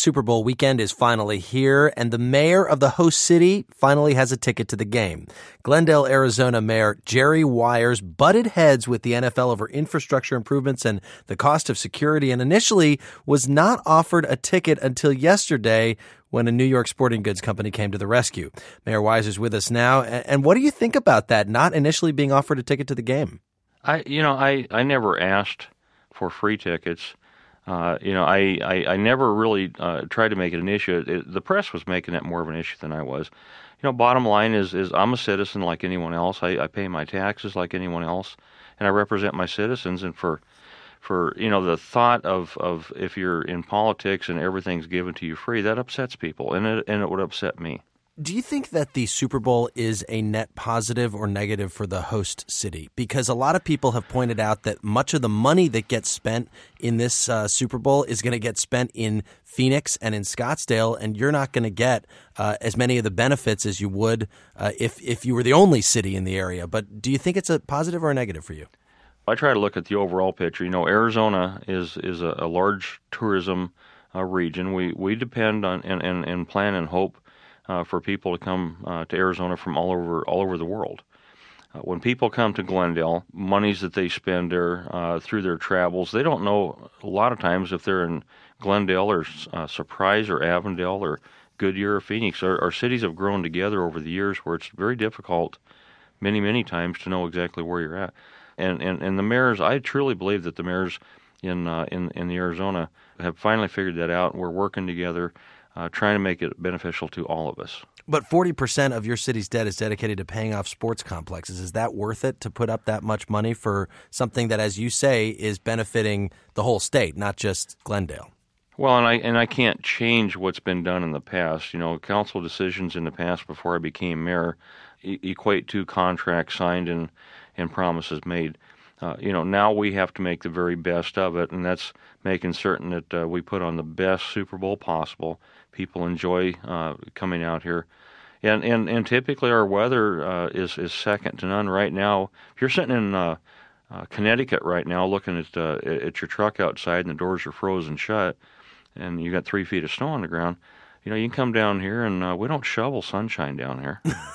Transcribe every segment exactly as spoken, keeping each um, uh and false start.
Super Bowl weekend is finally here, and the mayor of the host city finally has a ticket to the game. Glendale, Arizona Mayor Jerry Weyers butted heads with the N F L over infrastructure improvements and the cost of security, and initially was not offered a ticket until yesterday when a New York sporting goods company came to the rescue. Mayor Weyers is with us now, and what do you think about that, not initially being offered a ticket to the game? I, you know, I, I never asked for free tickets. Uh, you know, I, I, I never really uh, tried to make it an issue. It, the press was making it more of an issue than I was. You know, bottom line is, is I'm a citizen like anyone else. I, I pay my taxes like anyone else, and I represent my citizens. And for, for you know, the thought of, of if you're in politics and everything's given to you free, that upsets people, and it, and it would upset me. Do you think that the Super Bowl is a net positive or negative for the host city? Because a lot of people have pointed out that much of the money that gets spent in this uh, Super Bowl is going to get spent in Phoenix and in Scottsdale, and you're not going to get uh, as many of the benefits as you would uh, if, if you were the only city in the area. But do you think it's a positive or a negative for you? I try to look at the overall picture. You know, Arizona is is a, a large tourism uh, region. We we depend on and, and, and plan and hope Uh, for people to come uh, to Arizona from all over all over the world. Uh, when people come to Glendale, monies that they spend there uh, through their travels, they don't know a lot of times if they're in Glendale or uh, Surprise or Avondale or Goodyear or Phoenix. Our, our cities have grown together over the years where it's very difficult many, many times to know exactly where you're at. And and, and the mayors, I truly believe that the mayors in, uh, in, in the Arizona have finally figured that out, and we're working together Uh, trying to make it beneficial to all of us. But forty percent of your city's debt is dedicated to paying off sports complexes. Is that worth it to put up that much money for something that, as you say, is benefiting the whole state, not just Glendale? Well, and I and I can't change what's been done in the past. You know, council decisions in the past before I became mayor e- equate to contracts signed and, and promises made. Uh, you know, now we have to make the very best of it, and that's making certain that uh, we put on the best Super Bowl possible. People enjoy uh, coming out here. And, and, and typically our weather uh, is, is second to none right now. If you're sitting in uh, uh, Connecticut right now looking at uh, at your truck outside and the doors are frozen shut and you got three feet of snow on the ground, you know, you can come down here and uh, we don't shovel sunshine down here.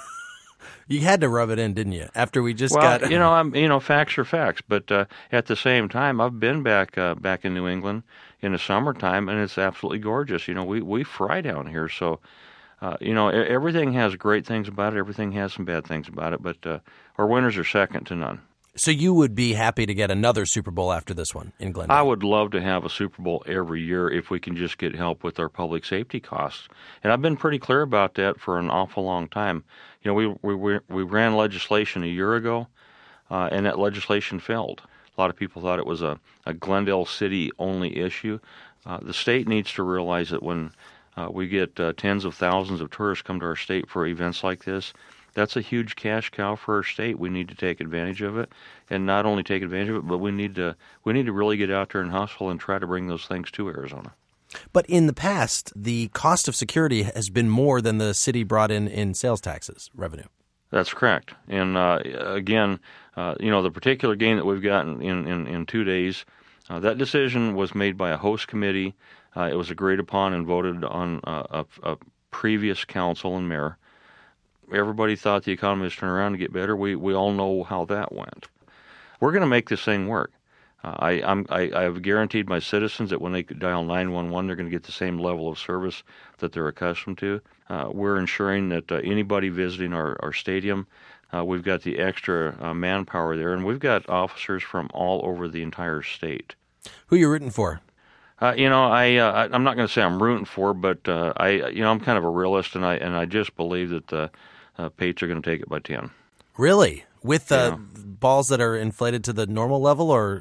You had to rub it in, didn't you? After we just well, got, you know, I'm, you know, facts are facts. But uh, at the same time, I've been back uh, back in New England in the summertime, and it's absolutely gorgeous. You know, we we fry down here, so uh, you know, everything has great things about it. Everything has some bad things about it. But uh, our winters are second to none. So you would be happy to get another Super Bowl after this one in Glendale? I would love to have a Super Bowl every year if we can just get help with our public safety costs. And I've been pretty clear about that for an awful long time. You know, we we we ran legislation a year ago, uh, and that legislation failed. A lot of people thought it was a, a Glendale City-only issue. Uh, the state needs to realize that when uh, we get uh, tens of thousands of tourists come to our state for events like this, that's a huge cash cow for our state. We need to take advantage of it, and not only take advantage of it, but we need to we need to really get out there and hustle and try to bring those things to Arizona. But in the past, the cost of security has been more than the city brought in in sales taxes revenue. That's correct. And uh, again, uh, you know, the particular game that we've gotten in, in, in two days, uh, that decision was made by a host committee. Uh, it was agreed upon and voted on uh, a, a previous council and mayor. Everybody thought the economy was turning around to get better. We we all know how that went. We're going to make this thing work. Uh, I, I'm, I, I have guaranteed my citizens that when they dial nine one one, they're going to get the same level of service that they're accustomed to. Uh, we're ensuring that uh, anybody visiting our, our stadium, uh, we've got the extra uh, manpower there, and we've got officers from all over the entire state. Who are you rooting for? Uh, you know, I, uh, I'm not going to say I'm rooting for, but uh, I, you know, I'm kind of a realist, and I and I just believe that the uh, Pates are going to take it by ten. Really? With uh, yeah. balls that are inflated to the normal level, or?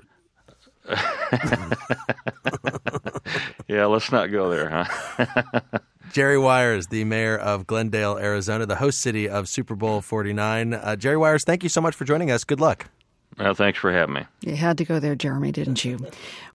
Yeah, let's not go there, huh? Jerry Weyers, the mayor of Glendale, Arizona, the host city of Super Bowl forty-nine. Uh, Jerry Weyers, thank you so much for joining us. Good luck. Well, thanks for having me. You had to go there, Jeremy, didn't you?